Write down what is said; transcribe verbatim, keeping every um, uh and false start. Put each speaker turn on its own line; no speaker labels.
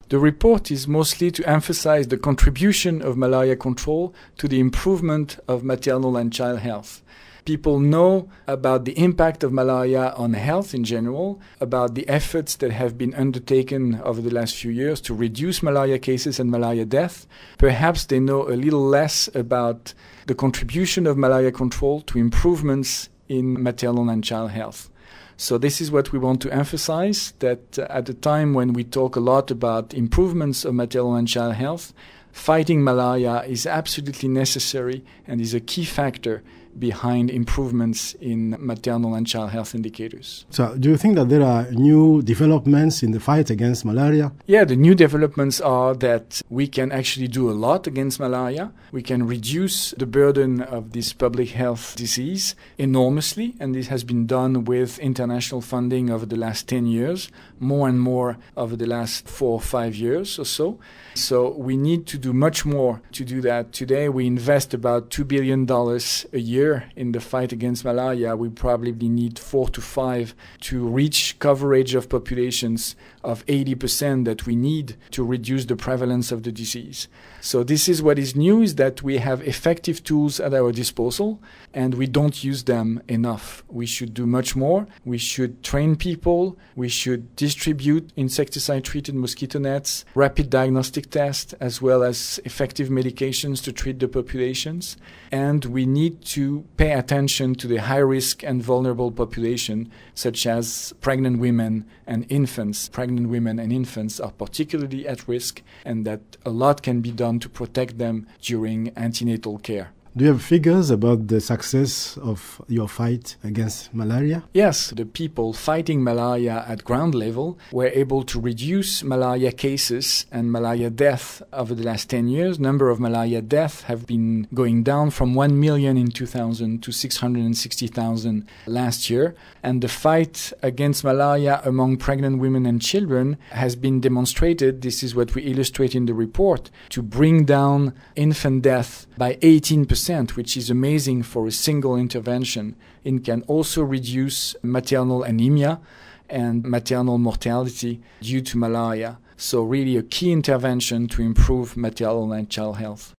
The report is mostly to emphasize the contribution of malaria control to the improvement of maternal and child health. People know about the impact of malaria on health in general, about the efforts that have been undertaken over the last few years to reduce malaria cases and malaria death. Perhaps they know a little less about the contribution of malaria control to improvements in maternal and child health. So this is what we want to emphasize, that uh, at a time when we talk a lot about improvements of maternal and child health, fighting malaria is absolutely necessary and is a key factor behind improvements in maternal and child health indicators.
So do you think that there are new developments in the fight against malaria?
Yeah, the new developments are that we can actually do a lot against malaria. We can reduce the burden of this public health disease enormously, and this has been done with international funding over the last ten years, more and more over the last four or five years or so. So we need to do much more to do that. Today we invest about two billion dollars a year in the fight against malaria. We probably need four to five to reach coverage of populations of eighty percent that we need to reduce the prevalence of the disease. So this is what is new, is that we have effective tools at our disposal and we don't use them enough. We should do much more. We should train people. We should distribute insecticide-treated mosquito nets, rapid diagnostic tests, as well as effective medications to treat the populations. And we need to pay attention to the high-risk and vulnerable population, such as pregnant women and infants. Pregnant women and infants are particularly at risk, and that a lot can be done to protect them during antenatal care.
Do you have figures about the success of your fight against malaria?
Yes, the people fighting malaria at ground level were able to reduce malaria cases and malaria death over the last ten years. Number of malaria deaths have been going down from one million in two thousand to six hundred sixty thousand last year. And the fight against malaria among pregnant women and children has been demonstrated, this is what we illustrate in the report, to bring down infant death by eighteen percent, which is amazing for a single intervention. It can also reduce maternal anemia and maternal mortality due to malaria. So really a key intervention to improve maternal and child health.